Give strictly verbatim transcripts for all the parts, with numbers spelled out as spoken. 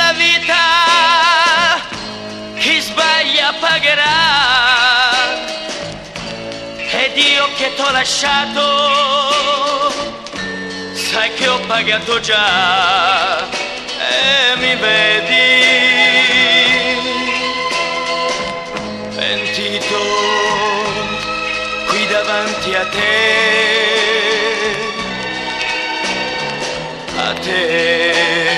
nella vita chi sbaglia pagherà, ed io che t'ho lasciato sai che ho pagato già, e mi vedi pentito qui davanti a te, a te.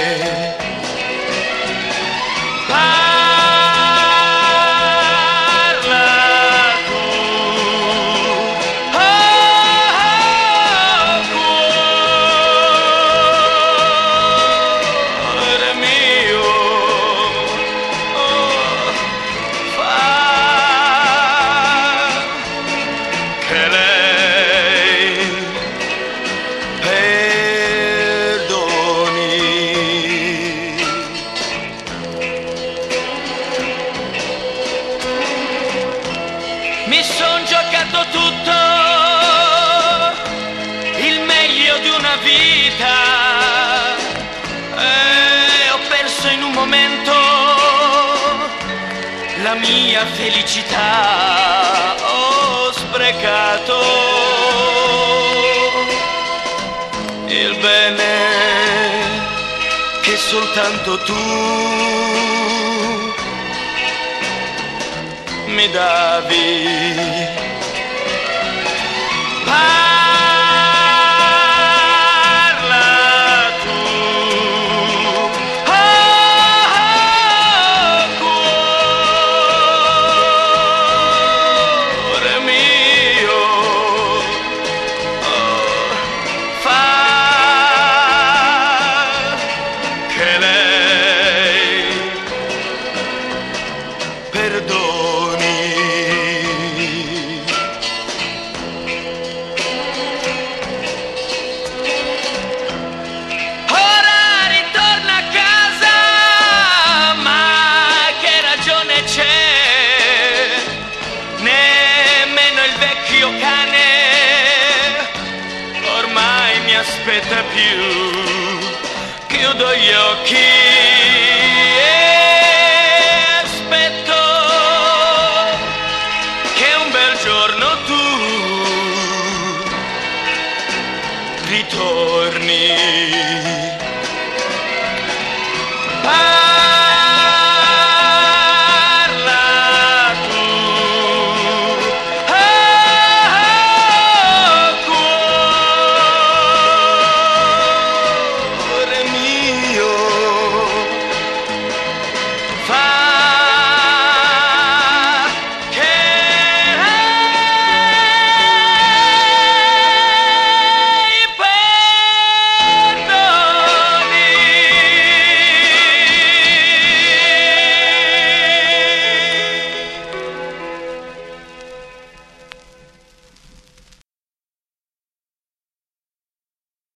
Mi son giocato tutto, il meglio di una vita, e ho perso in un momento la mia felicità, ho sprecato il bene che soltanto tu mi davi. Parla tu, oh, oh, cuore mio, oh, fa che lei perdoni. Cane ormai mi aspetta più, chiudo gli occhi